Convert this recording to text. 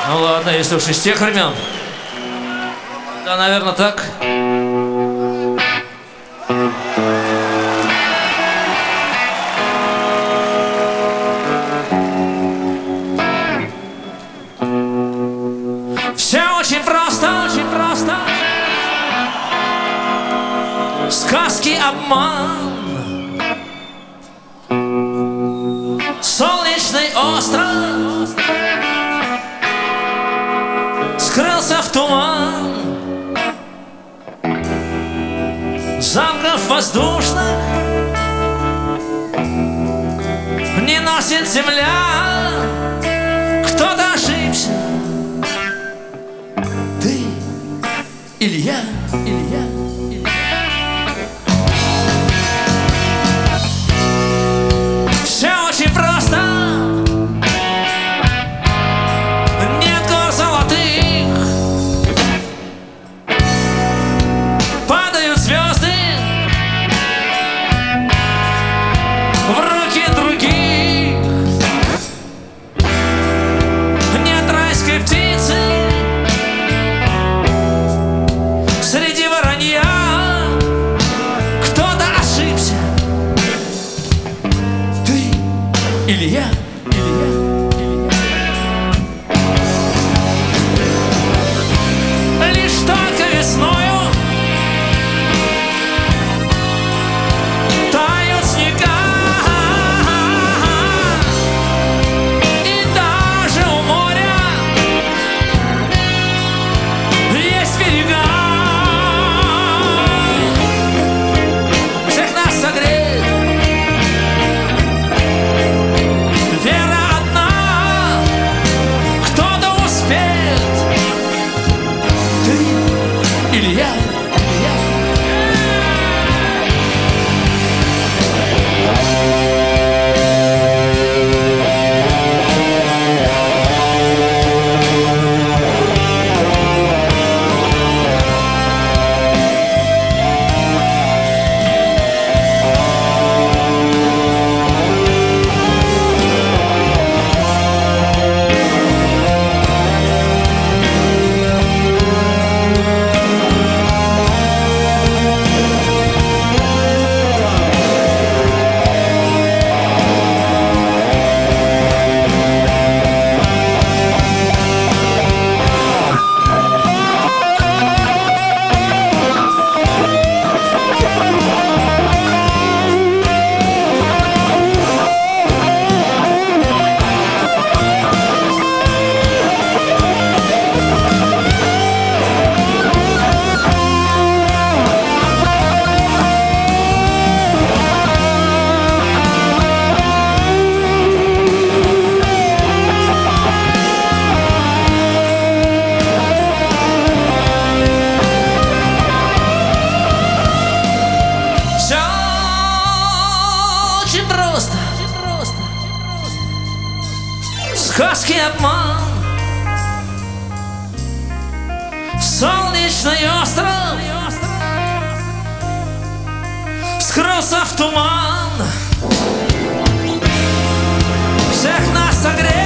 Ну ладно, если уж из тех времен. Да, наверное, так. Все очень просто, очень просто. Сказки обман. Солнечный остров скрылся в туман замков воздушных не носит земля. Кто-то ошибся. Ты или я, или я. Все очень просто. Нет гор золотых. Падают звезды в руки других. Нет райской птицы среди воронья. Кто-то ошибся. Ты или я, или я, или я. Лишь только весною тают снега, и даже у моря есть берега. Всех нас согреет вера одна. Кто-то успеет. Ты или я, или я. Все очень просто. Сказки обман. Солнечный остров скрылся в туман. Всех нас согрел